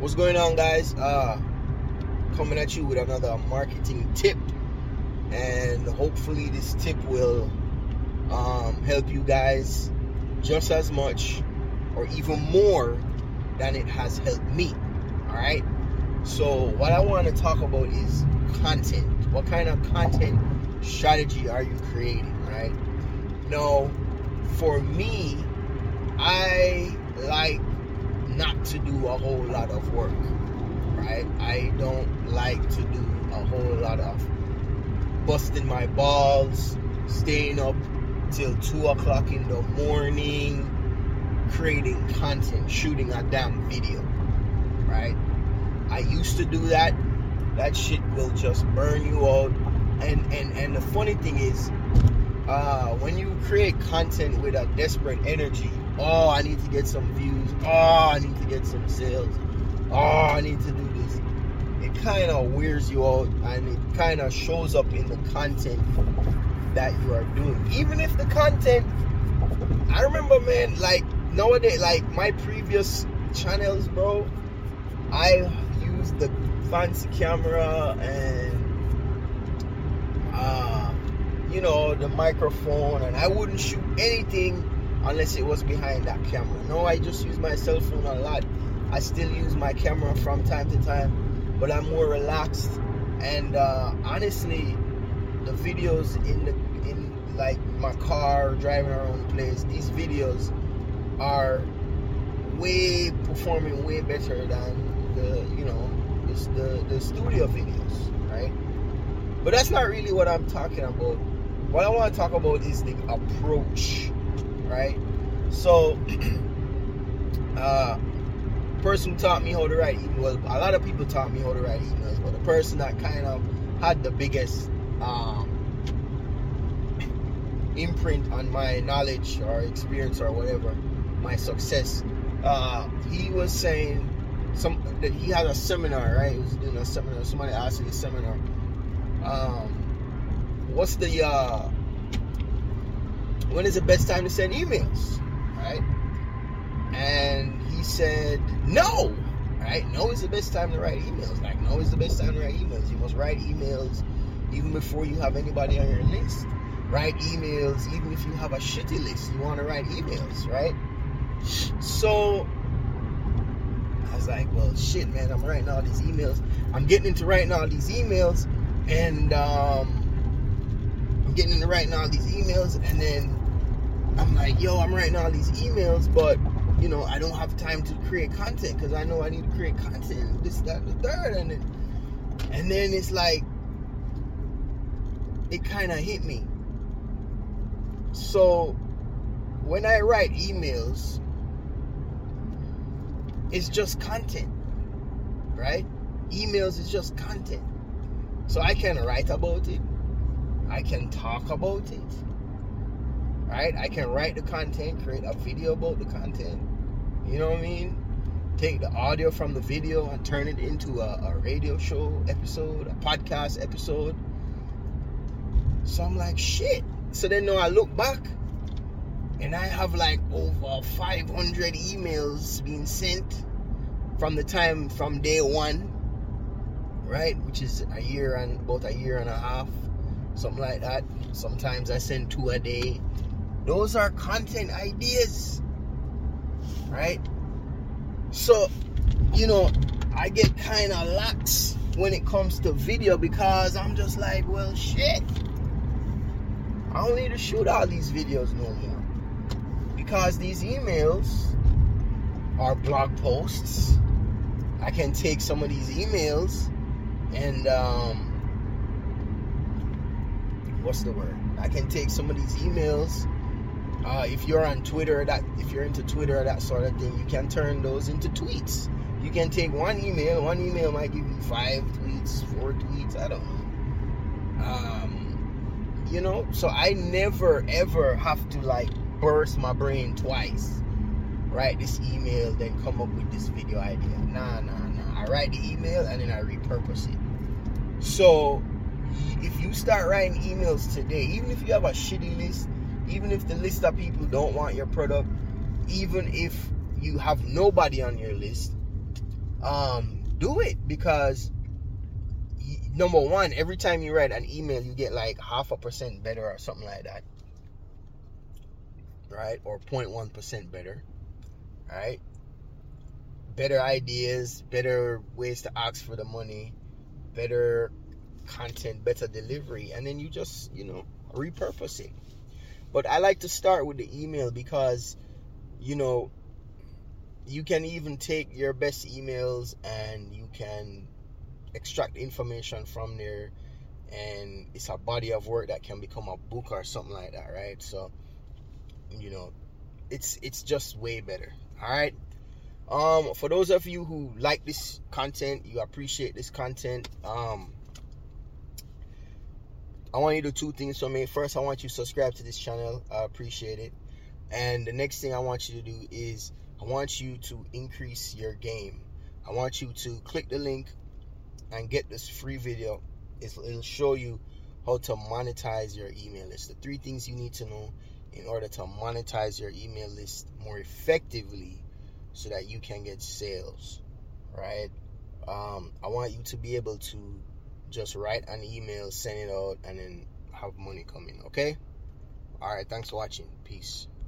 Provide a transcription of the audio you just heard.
What's going on, guys? Coming at you with another marketing tip, and hopefully this tip will help you guys just as much or even more than it has helped me. All right, so what I want to talk about is content. What kind of content strategy are you creating? Right now, for me, I like not to do a whole lot of work, right? I don't like to do a whole lot of busting my balls, staying up till 2 o'clock in the morning, creating content, shooting a damn video, right? I used to do that. That shit will just burn you out. And the funny thing is, when you create content with a desperate energy, oh, I need to get some views, oh, I need to get some sales, oh, I need to do this, it kind of wears you out, and it kind of shows up in the content that you are doing. Even if the content, I remember, man, like nowadays, like my previous channels, bro, I used the fancy camera and the microphone, and I wouldn't shoot anything unless it was behind that camera. No, I just use my cell phone a lot. I still use my camera from time to time, but I'm more relaxed. And honestly, the videos in like my car, driving around the place, these videos are performing way better than the studio videos, right? But that's not really what I'm talking about. What I want to talk about is the approach, right? So, person who taught me how to write emails, well, a lot of people taught me how to write emails, but the person that kind of had the biggest imprint on my knowledge or experience or whatever, my success, he was saying that he had a seminar, right? He was doing a seminar. Somebody asked him a seminar, what's the when is the best time to send emails, right? And he said no, right? No is the best time to write emails. Like, no is the best time to write emails. You must write emails even before you have anybody on your list. Write emails even if you have a shitty list. You want to write emails, right? So I was like, well, shit, man, I'm writing all these emails. I'm getting into writing all these emails, and and then I'm like, yo, I'm writing all these emails, but I don't have time to create content because I know I need to create content, this, that, and the third, and then it's like it kind of hit me. So when I write emails, it's just content, right? Emails is just content. So I can write about it. I can talk about it, right? I can write the content, create a video about the content. You know what I mean? Take the audio from the video and turn it into a radio show episode, a podcast episode. So I'm like, shit. So then I look back, and I have like over 500 emails being sent from day one, right? Which is about a year and a half, something like that. Sometimes I send 2 a day. Those are content ideas, right? So, I get kind of lax when it comes to video because I'm just like, well, shit, I don't need to shoot all these videos no more, because these emails are blog posts. I can take some of these emails and I can take some of these emails. If you're on Twitter, if you're into Twitter, that sort of thing, you can turn those into tweets. You can take one email might give you 5 tweets, 4 tweets, I don't know. So I never ever have to like burst my brain twice, write this email, then come up with this video idea. Nah. I write the email and then I repurpose it. So if you start writing emails today, even if you have a shitty list, even if the list of people don't want your product, even if you have nobody on your list, do it, because number one, every time you write an email, you get like 0.5% better or something like that, right? Or 0.1% better, right? Better ideas, better ways to ask for the money, better content, better delivery, and then you just, repurpose it. But I like to start with the email because, you can even take your best emails and you can extract information from there, and it's a body of work that can become a book or something like that, right? So, it's just way better. All right. For those of you who like this content, you appreciate this content, I want you to do two things for me. First, I want you to subscribe to this channel. I appreciate it. And the next thing I want you to do is I want you to increase your game. I want you to click the link and get this free video. It'll show you how to monetize your email list. The 3 things you need to know in order to monetize your email list more effectively so that you can get sales, right? I want you to be able to just write an email, send it out, and then have money coming, okay? All right, thanks for watching. Peace.